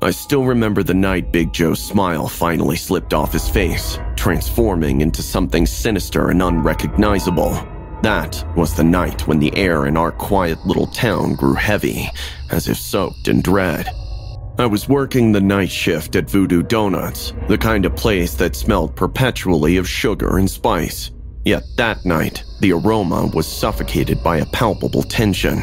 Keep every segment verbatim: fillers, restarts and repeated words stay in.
I still remember the night Big Joe's smile finally slipped off his face, transforming into something sinister and unrecognizable. That was the night when the air in our quiet little town grew heavy, as if soaked in dread. I was working the night shift at Voodoo Donuts, the kind of place that smelled perpetually of sugar and spice. Yet that night, the aroma was suffocated by a palpable tension.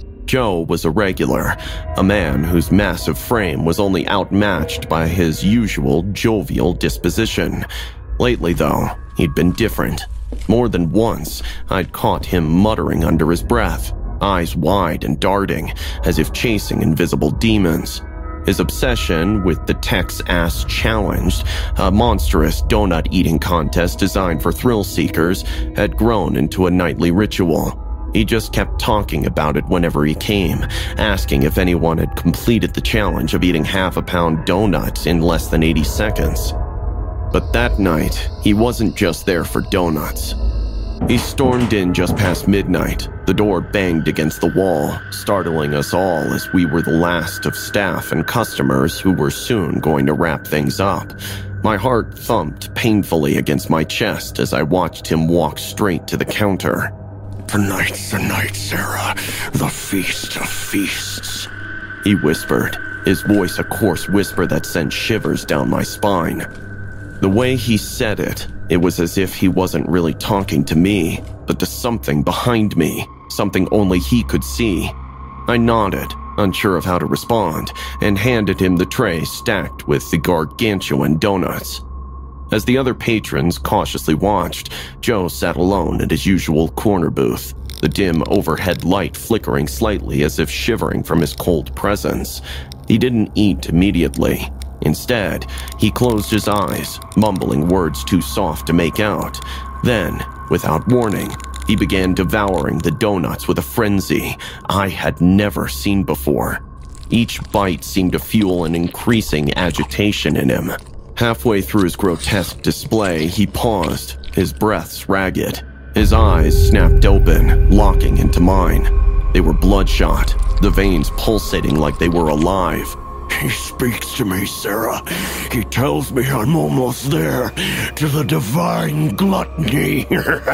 Joe was a regular, a man whose massive frame was only outmatched by his usual jovial disposition. Lately, though, he'd been different. More than once, I'd caught him muttering under his breath, eyes wide and darting, as if chasing invisible demons. His obsession with the Tex-Ass Challenge, a monstrous donut-eating contest designed for thrill-seekers, had grown into a nightly ritual. He just kept talking about it whenever he came, asking if anyone had completed the challenge of eating half a pound donuts in less than eighty seconds. But that night, he wasn't just there for donuts. He stormed in just past midnight. The door banged against the wall, startling us all as we were the last of staff and customers who were soon going to wrap things up. My heart thumped painfully against my chest as I watched him walk straight to the counter. "Tonight's the night, Sarah. The feast of feasts," he whispered, his voice a coarse whisper that sent shivers down my spine. The way he said it, it was as if he wasn't really talking to me, but to something behind me, something only he could see. I nodded, unsure of how to respond, and handed him the tray stacked with the gargantuan donuts. As the other patrons cautiously watched, Joe sat alone at his usual corner booth, the dim overhead light flickering slightly as if shivering from his cold presence. He didn't eat immediately. Instead, he closed his eyes, mumbling words too soft to make out. Then, without warning, he began devouring the donuts with a frenzy I had never seen before. Each bite seemed to fuel an increasing agitation in him. Halfway through his grotesque display, he paused, his breaths ragged. His eyes snapped open, locking into mine. They were bloodshot, the veins pulsating like they were alive. "He speaks to me, Sarah. He tells me I'm almost there, to the divine gluttony."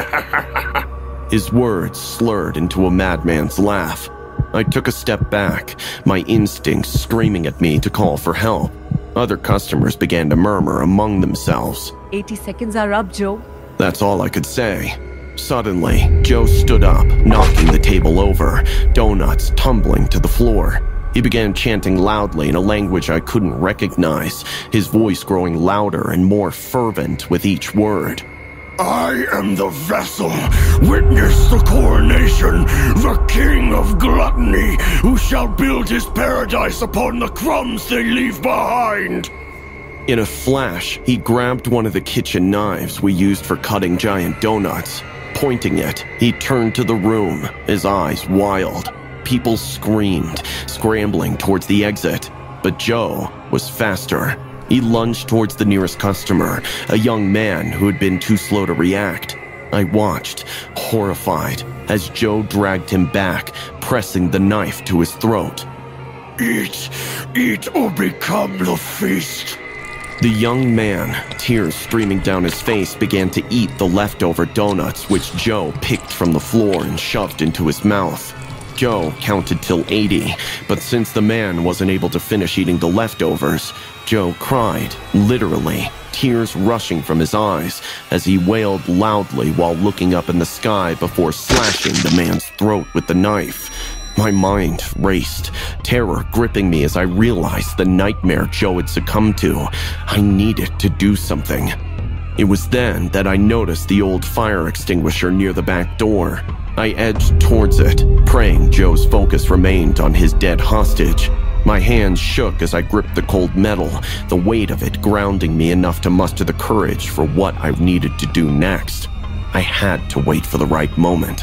His words slurred into a madman's laugh. I took a step back, my instincts screaming at me to call for help. Other customers began to murmur among themselves. eighty seconds are up, Joe. That's all I could say. Suddenly, Joe stood up, knocking the table over, donuts tumbling to the floor. He began chanting loudly in a language I couldn't recognize, his voice growing louder and more fervent with each word. "I am the vessel. Witness the coronation, the king of gluttony, who shall build his paradise upon the crumbs they leave behind." In a flash, he grabbed one of the kitchen knives we used for cutting giant donuts. Pointing it, he turned to the room, his eyes wild. People screamed, scrambling towards the exit. But Joe was faster. He lunged towards the nearest customer, a young man who had been too slow to react. I watched, horrified, as Joe dragged him back, pressing the knife to his throat. "Eat, eat or become the feast." The young man, tears streaming down his face, began to eat the leftover donuts which Joe picked from the floor and shoved into his mouth. Joe counted till eighty, but since the man wasn't able to finish eating the leftovers, Joe cried, literally, tears rushing from his eyes as he wailed loudly while looking up in the sky before slashing the man's throat with the knife. My mind raced, terror gripping me as I realized the nightmare Joe had succumbed to. I needed to do something. It was then that I noticed the old fire extinguisher near the back door. I edged towards it, praying Joe's focus remained on his dead hostage. My hands shook as I gripped the cold metal, the weight of it grounding me enough to muster the courage for what I needed to do next. I had to wait for the right moment.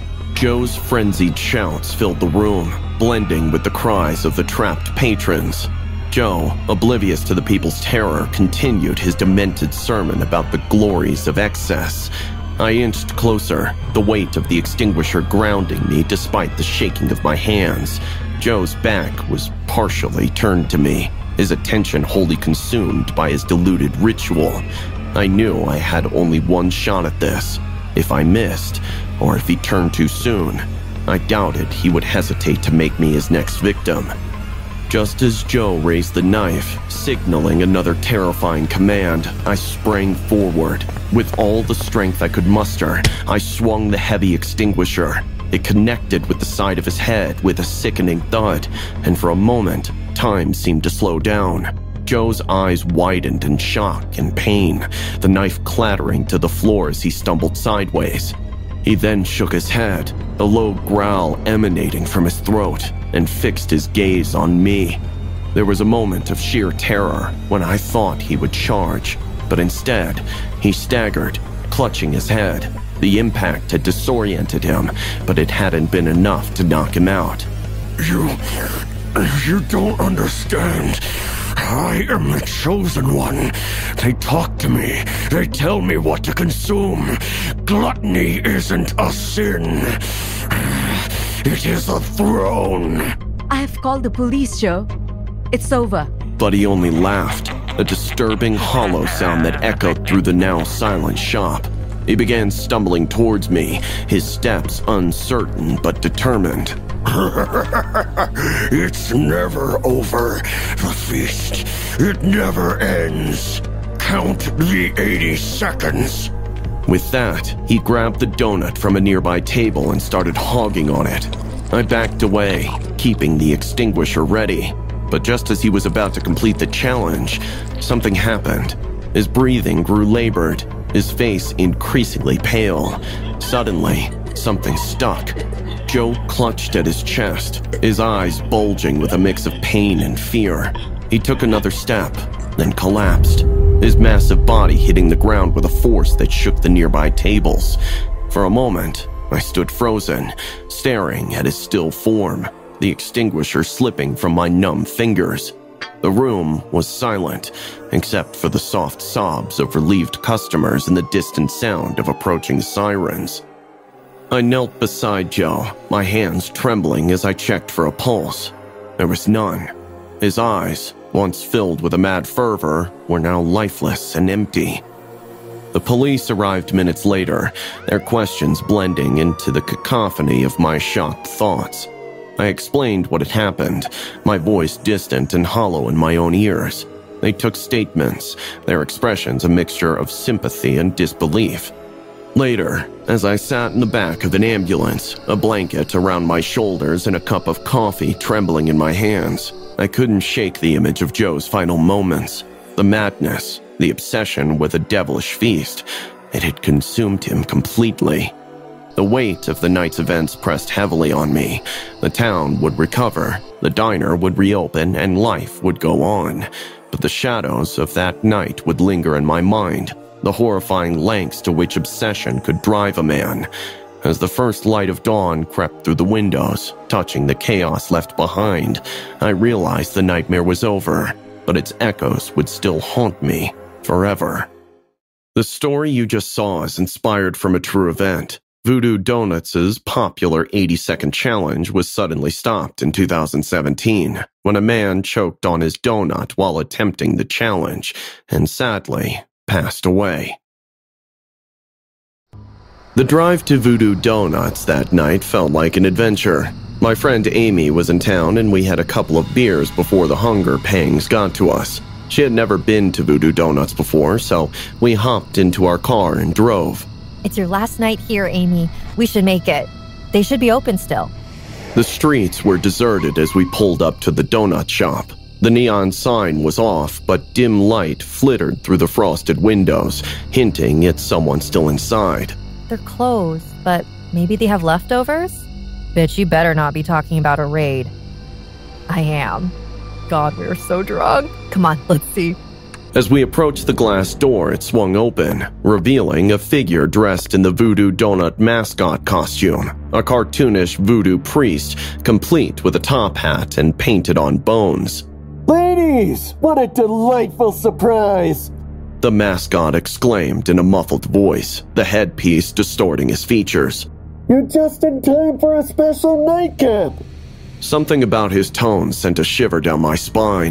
Joe's frenzied shouts filled the room, blending with the cries of the trapped patrons. Joe, oblivious to the people's terror, continued his demented sermon about the glories of excess. I inched closer, the weight of the extinguisher grounding me despite the shaking of my hands. Joe's back was partially turned to me. his attention wholly consumed by his diluted ritual. I knew I had only one shot at this. If I missed, or if he turned too soon, I doubted he would hesitate to make me his next victim. Just as Joe raised the knife, signaling another terrifying command, I sprang forward. With all the strength I could muster, I swung the heavy extinguisher. It connected with the side of his head with a sickening thud, and for a moment, time seemed to slow down. Joe's eyes widened in shock and pain, the knife clattering to the floor as he stumbled sideways. He then shook his head, a low growl emanating from his throat, and fixed his gaze on me. There was a moment of sheer terror when I thought he would charge, but instead, he staggered, clutching his head. The impact had disoriented him, but it hadn't been enough to knock him out. You... you don't understand. I am the chosen one. They talk to me. They tell me what to consume. Gluttony isn't a sin. It is a throne. I have called the police, Joe. It's over. But he only laughed, a disturbing hollow sound that echoed through the now silent shop. He began stumbling towards me, his steps uncertain but determined. It's never over, the feast. It never ends. Count the eighty seconds. With that, he grabbed the donut from a nearby table and started hogging on it. I backed away, keeping the extinguisher ready. But just as he was about to complete the challenge, something happened. His breathing grew labored, his face increasingly pale. Suddenly, something stuck. Joe clutched at his chest, his eyes bulging with a mix of pain and fear. He took another step, then collapsed, his massive body hitting the ground with a force that shook the nearby tables. For a moment, I stood frozen, staring at his still form, the extinguisher slipping from my numb fingers. The room was silent, except for the soft sobs of relieved customers and the distant sound of approaching sirens. I knelt beside Joe, my hands trembling as I checked for a pulse. There was none. His eyes, once filled with a mad fervor, were now lifeless and empty. The police arrived minutes later, their questions blending into the cacophony of my shocked thoughts. I explained what had happened, my voice distant and hollow in my own ears. They took statements, their expressions a mixture of sympathy and disbelief. Later, as I sat in the back of an ambulance, a blanket around my shoulders and a cup of coffee trembling in my hands, I couldn't shake the image of Joe's final moments. The madness, the obsession with a devilish feast, it had consumed him completely. The weight of the night's events pressed heavily on me. The town would recover, the diner would reopen, and life would go on. But the shadows of that night would linger in my mind, the horrifying lengths to which obsession could drive a man. As the first light of dawn crept through the windows, touching the chaos left behind, I realized the nightmare was over, but its echoes would still haunt me forever. The story you just saw is inspired from a true event. Voodoo Donuts' popular eighty-second challenge was suddenly stopped in two thousand seventeen when a man choked on his donut while attempting the challenge and sadly passed away. The drive to Voodoo Donuts that night felt like an adventure. My friend Amy was in town and we had a couple of beers before the hunger pangs got to us. She had never been to Voodoo Donuts before, so we hopped into our car and drove. It's your last night here, Amy. We should make it. They should be open still. The streets were deserted as we pulled up to the donut shop. The neon sign was off, but dim light flittered through the frosted windows, hinting at someone still inside. They're closed, but maybe they have leftovers? Bitch, you better not be talking about a raid. I am. God, we're so drunk. Come on, let's see. As we approached the glass door, it swung open, revealing a figure dressed in the Voodoo Donut mascot costume, a cartoonish voodoo priest, complete with a top hat and painted-on bones. Ladies, what a delightful surprise! The mascot exclaimed in a muffled voice, the headpiece distorting his features. You're just in time for a special nightcap! Something about his tone sent a shiver down my spine,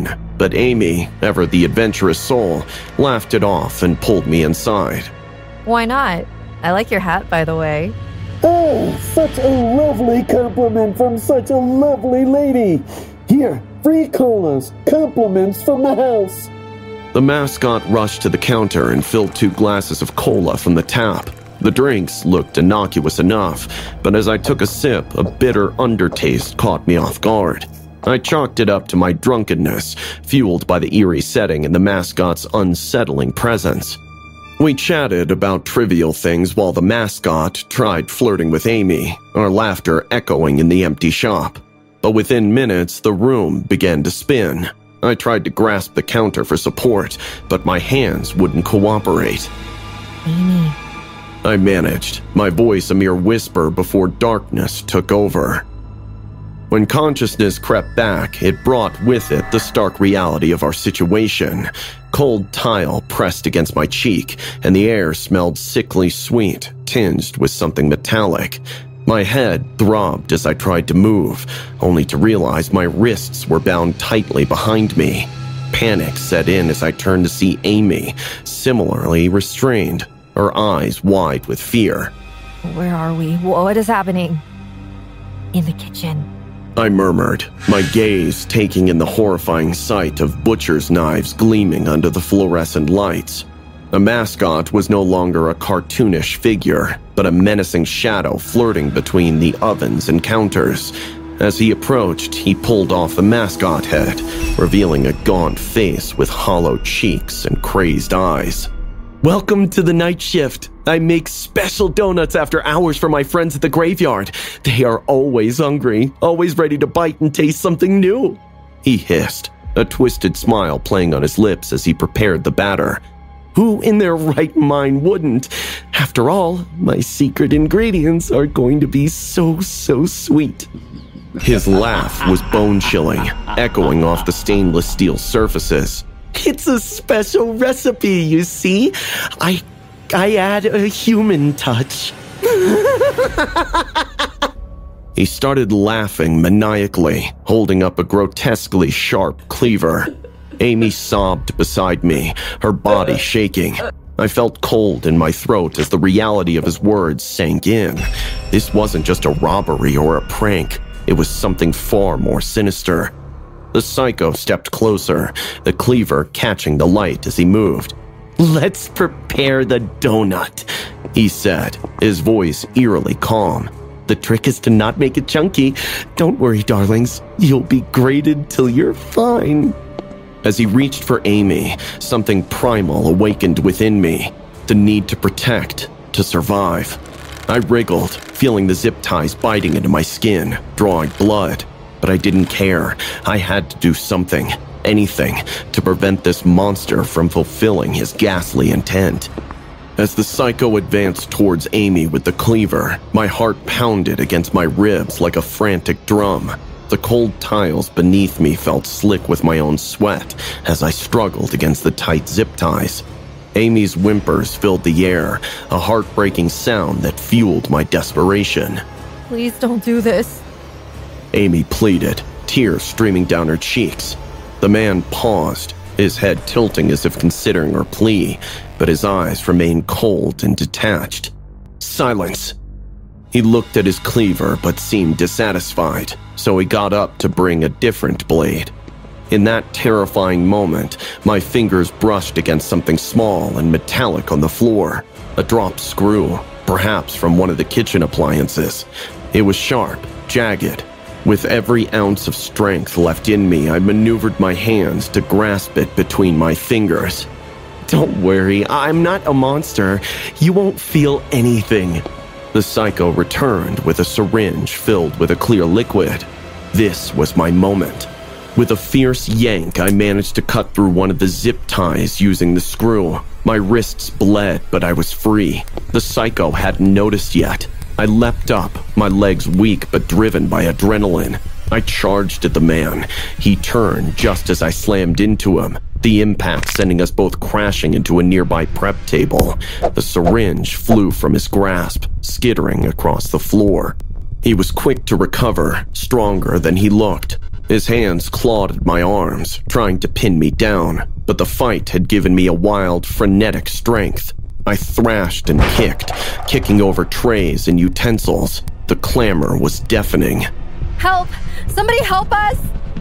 but Amy, ever the adventurous soul, laughed it off and pulled me inside. Why not? I like your hat, by the way. Oh, such a lovely compliment from such a lovely lady. Here, free colas, compliments from the house. The mascot rushed to the counter and filled two glasses of cola from the tap. The drinks looked innocuous enough, but as I took a sip, a bitter undertaste caught me off guard. I chalked it up to my drunkenness, fueled by the eerie setting and the mascot's unsettling presence. We chatted about trivial things while the mascot tried flirting with Amy, our laughter echoing in the empty shop. But within minutes, the room began to spin. I tried to grasp the counter for support, but my hands wouldn't cooperate. Amy. I managed, my voice a mere whisper before darkness took over. When consciousness crept back, it brought with it the stark reality of our situation. Cold tile pressed against my cheek, and the air smelled sickly sweet, tinged with something metallic. My head throbbed as I tried to move, only to realize my wrists were bound tightly behind me. Panic set in as I turned to see Amy, similarly restrained, her eyes wide with fear. Where are we? What is happening? In the kitchen. I murmured, my gaze taking in the horrifying sight of butcher's knives gleaming under the fluorescent lights. The mascot was no longer a cartoonish figure, but a menacing shadow flirting between the ovens and counters. As he approached, he pulled off the mascot head, revealing a gaunt face with hollow cheeks and crazed eyes. Welcome to the night shift. I make special donuts after hours for my friends at the graveyard. They are always hungry, always ready to bite and taste something new. He hissed, a twisted smile playing on his lips as he prepared the batter. Who in their right mind wouldn't? After all, my secret ingredients are going to be so, so sweet. His laugh was bone-chilling, echoing off the stainless steel surfaces. It's a special recipe, you see? I, I add a human touch. He started laughing maniacally, holding up a grotesquely sharp cleaver. Amy sobbed beside me, her body shaking. I felt cold in my throat as the reality of his words sank in. This wasn't just a robbery or a prank. It was something far more sinister. The psycho stepped closer, the cleaver catching the light as he moved. Let's prepare the donut, he said, his voice eerily calm. The trick is to not make it chunky. Don't worry, darlings. You'll be grated till you're fine. As he reached for Amy, something primal awakened within me. The need to protect, to survive. I wriggled, feeling the zip ties biting into my skin, drawing blood. But I didn't care. I had to do something, anything, to prevent this monster from fulfilling his ghastly intent. As the psycho advanced towards Amy with the cleaver, my heart pounded against my ribs like a frantic drum. The cold tiles beneath me felt slick with my own sweat as I struggled against the tight zip ties. Amy's whimpers filled the air, a heartbreaking sound that fueled my desperation. Please don't do this. Amy pleaded, tears streaming down her cheeks. The man paused, his head tilting as if considering her plea, but his eyes remained cold and detached. Silence. He looked at his cleaver but seemed dissatisfied, so he got up to bring a different blade. In that terrifying moment, my fingers brushed against something small and metallic on the floor. A dropped screw, perhaps from one of the kitchen appliances. It was sharp, jagged. With every ounce of strength left in me, I maneuvered my hands to grasp it between my fingers. Don't worry, I'm not a monster. You won't feel anything. The psycho returned with a syringe filled with a clear liquid. This was my moment. With a fierce yank, I managed to cut through one of the zip ties using the screw. My wrists bled, but I was free. The psycho hadn't noticed yet. I leapt up, my legs weak but driven by adrenaline. I charged at the man. He turned just as I slammed into him, the impact sending us both crashing into a nearby prep table. The syringe flew from his grasp, skittering across the floor. He was quick to recover, stronger than he looked. His hands clawed at my arms, trying to pin me down, but the fight had given me a wild, frenetic strength. I thrashed and kicked, kicking over trays and utensils. The clamor was deafening. Help! Somebody help us!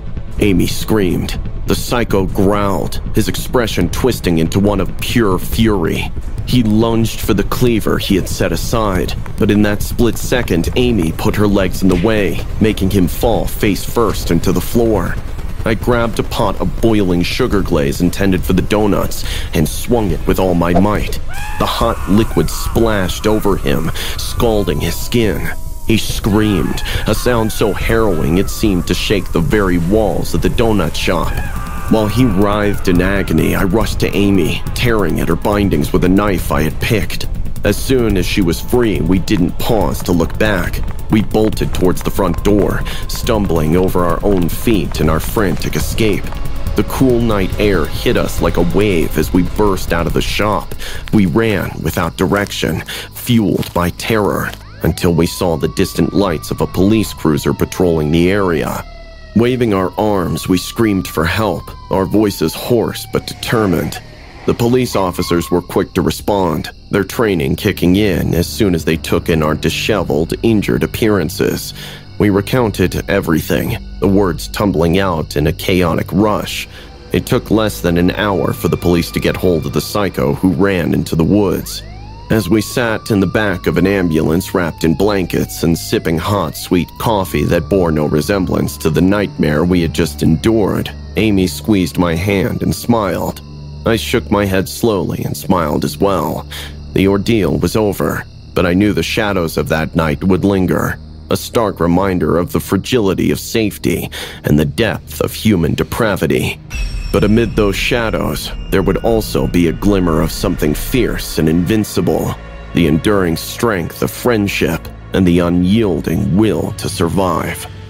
Amy screamed. The psycho growled, his expression twisting into one of pure fury. He lunged for the cleaver he had set aside, but in that split second, Amy put her legs in the way, making him fall face first into the floor. I grabbed a pot of boiling sugar glaze intended for the donuts and swung it with all my might. The hot liquid splashed over him, scalding his skin. He screamed, a sound so harrowing it seemed to shake the very walls of the donut shop. While he writhed in agony, I rushed to Amy, tearing at her bindings with a knife I had picked. As soon as she was free, we didn't pause to look back. We bolted towards the front door, stumbling over our own feet in our frantic escape. The cool night air hit us like a wave as we burst out of the shop. We ran without direction, fueled by terror, until we saw the distant lights of a police cruiser patrolling the area. Waving our arms, we screamed for help, our voices hoarse but determined. The police officers were quick to respond, their training kicking in as soon as they took in our disheveled, injured appearances. We recounted everything, the words tumbling out in a chaotic rush. It took less than an hour for the police to get hold of the psycho who ran into the woods. As we sat in the back of an ambulance wrapped in blankets and sipping hot, sweet coffee that bore no resemblance to the nightmare we had just endured, Amy squeezed my hand and smiled. I shook my head slowly and smiled as well. The ordeal was over, but I knew the shadows of that night would linger, a stark reminder of the fragility of safety and the depth of human depravity. But amid those shadows, there would also be a glimmer of something fierce and invincible, the enduring strength of friendship and the unyielding will to survive.